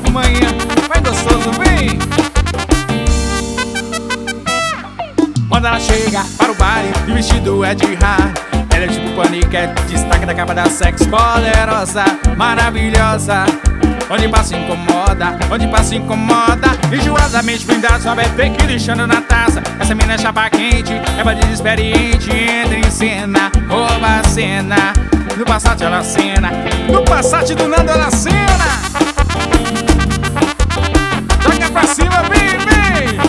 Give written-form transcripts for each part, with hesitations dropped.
5 manhã. Vai gostoso, vem! Quando ela chega para o baile e o vestido é de rã, ela é tipo paniquete, destaque da capa da Sexy, poderosa, maravilhosa. Onde passa incomoda, onde passa incomoda. Enjoadamente blindado, só bebe fake lixando na taça. Essa mina é chapa quente, é bandido experiente. Entra em cena, rouba a cena. No Passat ela cena, no Passat do Nando ela cena. Joga pra cima, vem, vem!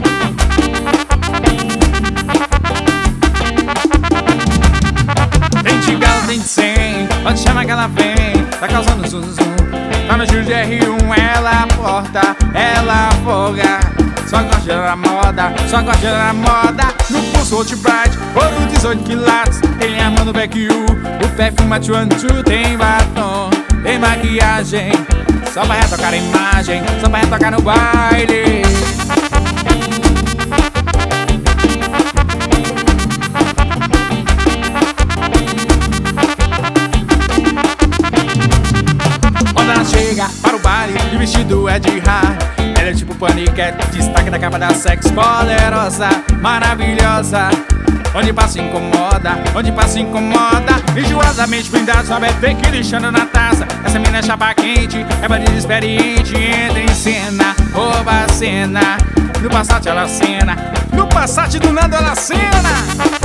Tem de galo, tem de 100, pode chamar que ela vem. Tá causando zum zum. Tá no Giro de R1, ela porta, ela afoga. Só gosta da moda, só gosta da moda. No pulso Hot Bright, ouro 18 quilates. Tem a mão no back you, o perfume é Two. Tem batom, tem maquiagem, só pra retocar a imagem, só pra retocar no baile. Chega para o baile e o vestido é de rã. Ela é tipo paniquete, destaque da capa da Sexy, poderosa, maravilhosa. Onde passa incomoda, onde passa incomoda. Enjoadamente blindado, só bebe fake lixando na taça. Essa mina é chapa quente, é bandido experiente. Entra em cena, rouba a cena. No Passat ela cena, no Passat do Nando ela cena.